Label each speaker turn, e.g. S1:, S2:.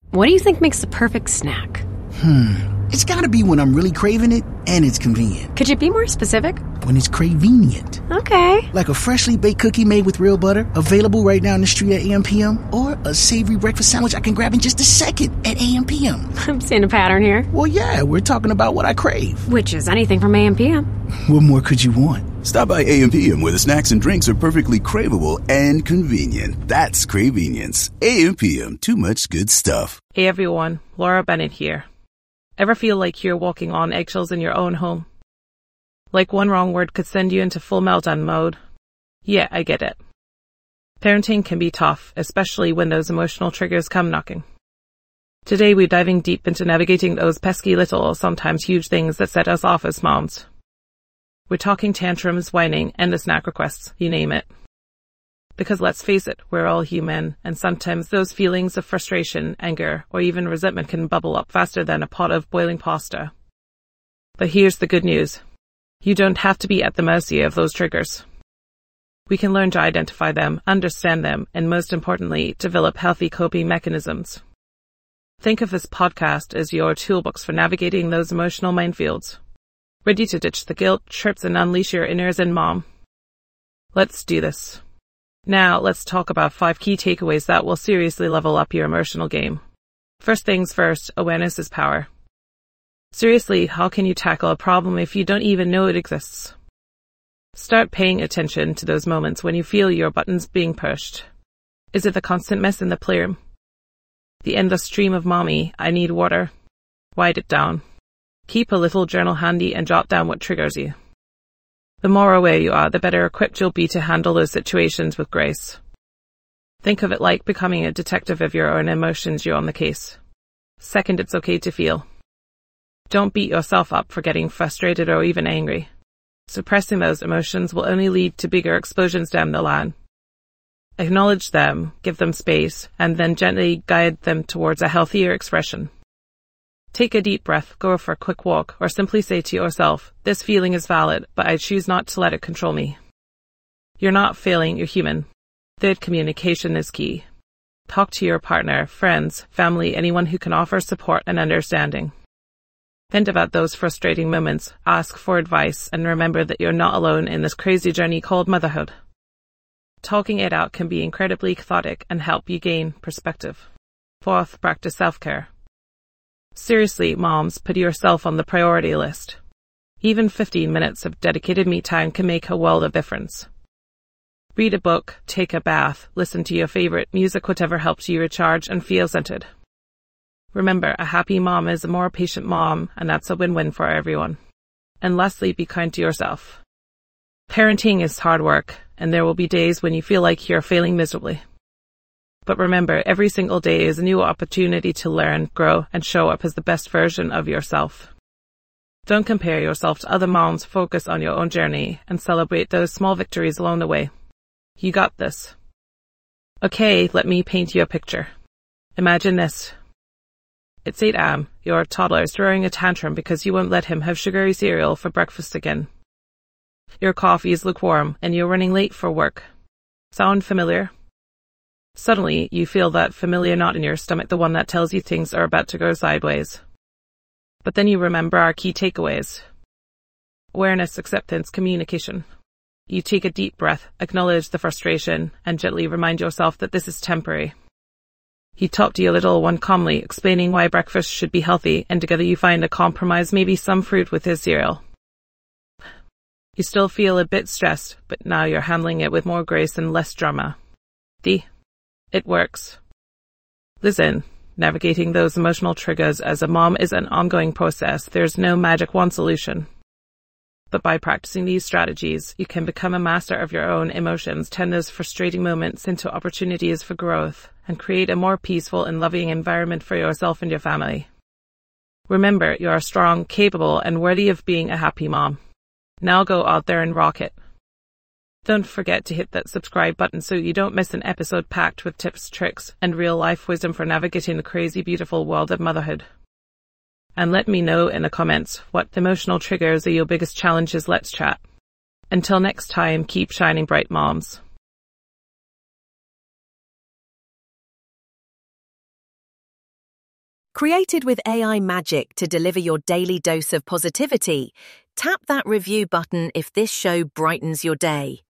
S1: What do you think makes the perfect snack?
S2: It's gotta be when I'm really craving it and it's convenient.
S1: Could you be more specific?
S2: When it's cravenient.
S1: Okay.
S2: Like a freshly baked cookie made with real butter, available right now in the street at AM/PM, or a savory breakfast sandwich I can grab in just a second at AM/PM.
S1: I'm seeing a pattern here.
S2: Well, yeah, we're talking about what I crave.
S1: Which is anything from AM/PM.
S2: What more could you want?
S3: Stop by AM/PM where the snacks and drinks are perfectly craveable and convenient. That's Cravenience. AM/PM, too much good stuff.
S4: Hey everyone, Laura Bennett here. Ever feel like you're walking on eggshells in your own home? Like one wrong word could send you into full meltdown mode? Yeah, I get it. Parenting can be tough, especially when those emotional triggers come knocking. Today we're diving deep into navigating those pesky little, sometimes huge things that set us off as moms. We're talking tantrums, whining, endless snack requests, you name it. Because let's face it, we're all human, and sometimes those feelings of frustration, anger, or even resentment can bubble up faster than a pot of boiling pasta. But here's the good news. You don't have to be at the mercy of those triggers. We can learn to identify them, understand them, and most importantly, develop healthy coping mechanisms. Think of this podcast as your toolbox for navigating those emotional minefields. Ready to ditch the guilt, trips, and unleash your inner Zen mom? Let's do this. Now, let's talk about 5 key takeaways that will seriously level up your emotional game. First things first, awareness is power. Seriously, how can you tackle a problem if you don't even know it exists? Start paying attention to those moments when you feel your buttons being pushed. Is it the constant mess in the playroom? The endless stream of "Mommy, I need water"? Write it down. Keep a little journal handy and jot down what triggers you. The more aware you are, the better equipped you'll be to handle those situations with grace. Think of it like becoming a detective of your own emotions. You're on the case. Second, it's okay to feel. Don't beat yourself up for getting frustrated or even angry. Suppressing those emotions will only lead to bigger explosions down the line. Acknowledge them, give them space, and then gently guide them towards a healthier expression. Take a deep breath, go for a quick walk, or simply say to yourself, this feeling is valid, but I choose not to let it control me. You're not failing, you're human. Third, communication is key. Talk to your partner, friends, family, anyone who can offer support and understanding. Vent about those frustrating moments, ask for advice, and remember that you're not alone in this crazy journey called motherhood. Talking it out can be incredibly cathartic and help you gain perspective. Fourth, practice self-care. Seriously, moms, put yourself on the priority list. Even 15 minutes of dedicated me time can make a world of difference. Read a book, take a bath, listen to your favorite music, whatever helps you recharge and feel centered. Remember, a happy mom is a more patient mom, and that's a win-win for everyone. And lastly, be kind to yourself. Parenting is hard work, and there will be days when you feel like you're failing miserably. But remember, every single day is a new opportunity to learn, grow, and show up as the best version of yourself. Don't compare yourself to other moms, focus on your own journey, and celebrate those small victories along the way. You got this. Okay, let me paint you a picture. Imagine this. It's 8 a.m. Your toddler is throwing a tantrum because you won't let him have sugary cereal for breakfast again. Your coffee is lukewarm, and you're running late for work. Sound familiar? Suddenly, you feel that familiar knot in your stomach, the one that tells you things are about to go sideways. But then you remember our key takeaways. Awareness, acceptance, communication. You take a deep breath, acknowledge the frustration, and gently remind yourself that this is temporary. You talk to your little one calmly, explaining why breakfast should be healthy, and together you find a compromise, maybe some fruit with his cereal. You still feel a bit stressed, but now you're handling it with more grace and less drama. It works. Listen, navigating those emotional triggers as a mom is an ongoing process. There's no magic wand solution. But by practicing these strategies, you can become a master of your own emotions, turn those frustrating moments into opportunities for growth, and create a more peaceful and loving environment for yourself and your family. Remember, you are strong, capable, and worthy of being a happy mom. Now go out there and rock it. Don't forget to hit that subscribe button so you don't miss an episode packed with tips, tricks, and real-life wisdom for navigating the crazy, beautiful world of motherhood. And let me know in the comments what emotional triggers are your biggest challenges. Let's chat. Until next time, keep shining bright, moms.
S5: Created with AI magic to deliver your daily dose of positivity, tap that review button if this show brightens your day.